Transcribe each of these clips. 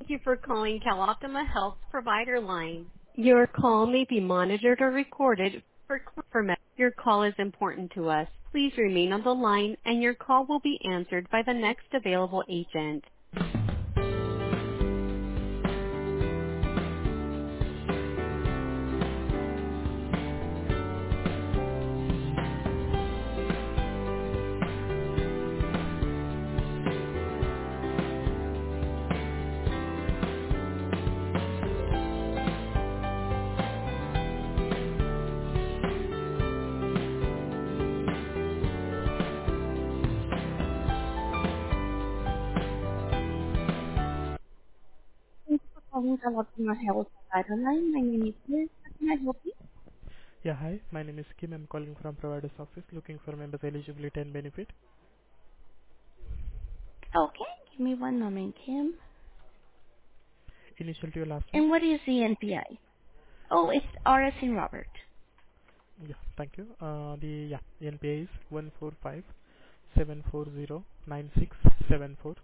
Thank you for calling CalOptima Health Provider Line. Your call may be monitored or recorded Your call is important to us. Please remain on the line, and your call will be answered by the next available agent. Thank you for calling CalOptima Health Provider Line. My name is Liz. How can I help you? Yeah, hi. My name is Kim. I'm calling from provider's office looking for members eligibility and benefit. Okay, give me one moment, Kim. Initial to your last name. And what is the NPI? Oh, it's RS in Robert. Yeah, thank you. The NPA is 145-740-9674.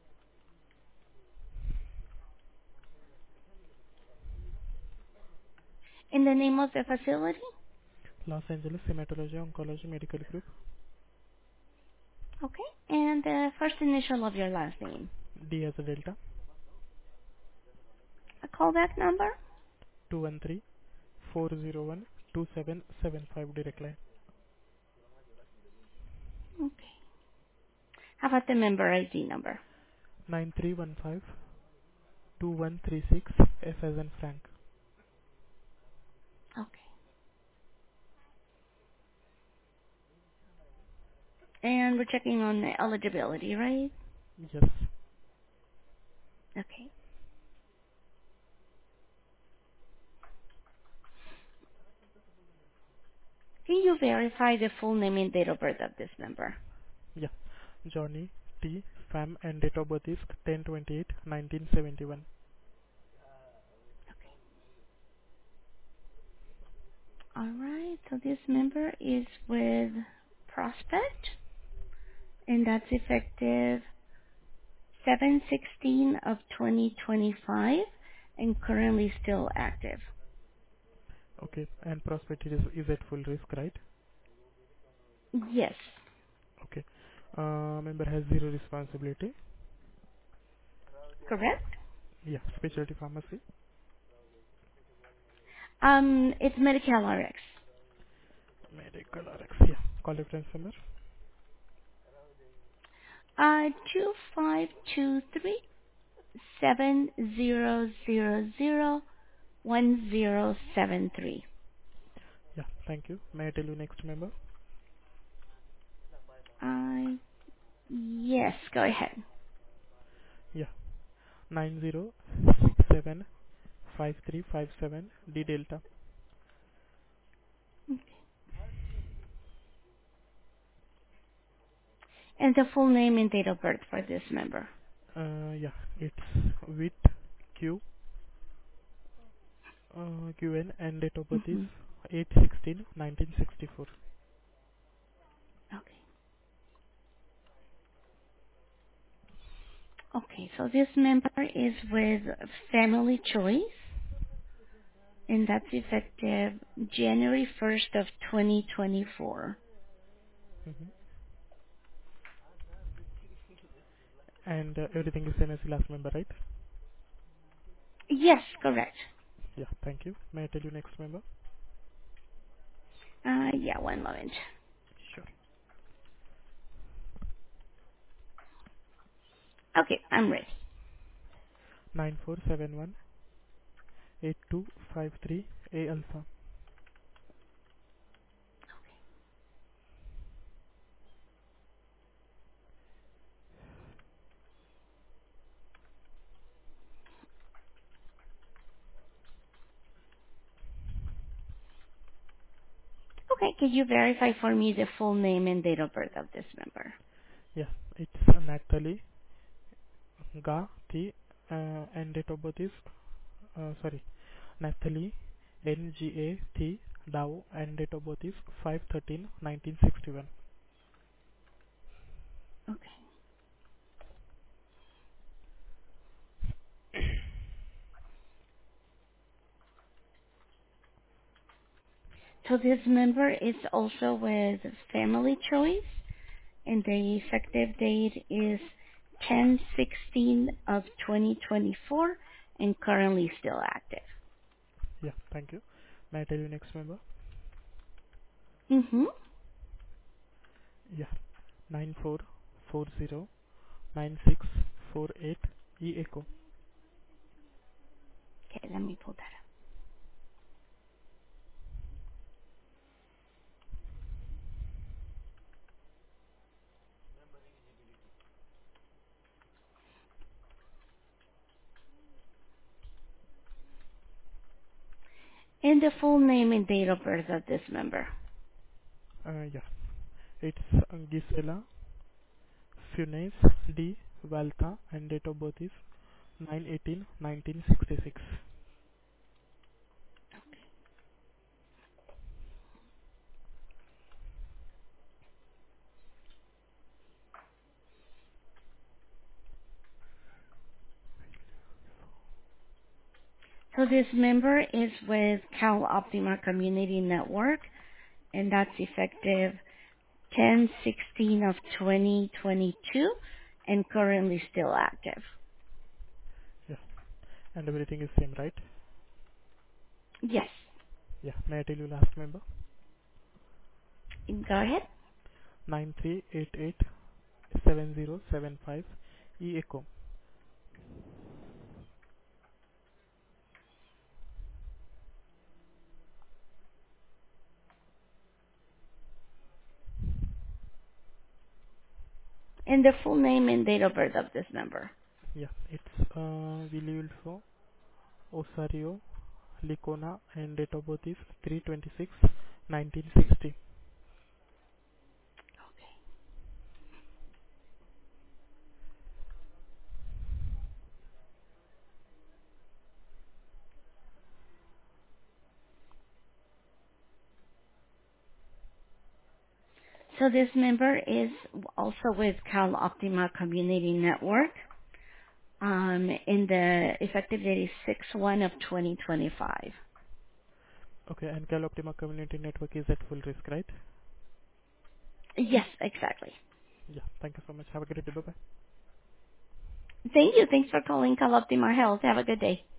In the name of the facility? Los Angeles Hematology Oncology Medical Group. Okay. And the first initial of your last name. D as a Delta. A callback number? 213-401-2775 direct line. Okay. How about the member ID number? 9315-2136 F as in Frank. Okay. And we're checking on the eligibility, right? Yes. Okay. Can you verify the full name and date of birth of this member? Yeah. Johnny T. Pham and date of birth is 10/28/1971. Okay. All right. So this member is with Prospect, and that's effective 7/16 of 2025, and currently still active. Okay. And prospect is at full risk, right? Yes. Okay. Member has zero responsibility. Correct? Yeah. Specialty pharmacy. It's Medical RX. Medical RX. Yeah. Call reference number. 252370001073. Yeah. Thank you. May I tell you next member? Yes, go ahead. Yeah. 90675357 D Delta. And the full name and date of birth for this member. Yeah. It's with Q. QN and date of birth is Mm-hmm. 8/16/1964. Okay. Okay, so this member is with Family Choice, and that's effective January 1st of 2024. Mm-hmm. And everything is same as the last member, right? Yes, correct. Yeah. Thank you. May I tell you next member? Yeah, one moment. Sure. Okay, I'm ready. 94718253 A alpha. Okay, can you verify for me the full name and date of birth of this member? Yeah, it's Natalie Gati, and date of birth is sorry, Natalie NGAT Dow, and date of birth is 5/13/1961. Okay. So this member is also with Family Choice, and the effective date is 10/16 of 2024, and currently still active. Yeah, thank you. May I tell you next member? Mm-hmm. Yeah, 94409648 E Echo. Okay, let me pull that up. And the full name and date of birth of this member. Yeah, it's Gisela Funes D. Valta, and date of birth is 9/18/1966. So this member is with Cal Optima Community Network, and that's effective 10/16 of 2022, and currently still active. Yeah, and everything is same, right? Yes. Yeah, may I tell you last member? Go ahead. 93887075 E Echo. And the full name and date of birth of this member. Yeah, it's Wilulfo Osario Licona, and date of birth is 3/26/1960. So this member is also with Cal Optima Community Network. And the effective date is 6/1 of 2025. Okay, and Cal Optima Community Network is at full risk, right? Yes, exactly. Yeah, thank you so much. Have a great day. Bye-bye. Thank you. Thanks for calling Cal Optima Health. Have a good day.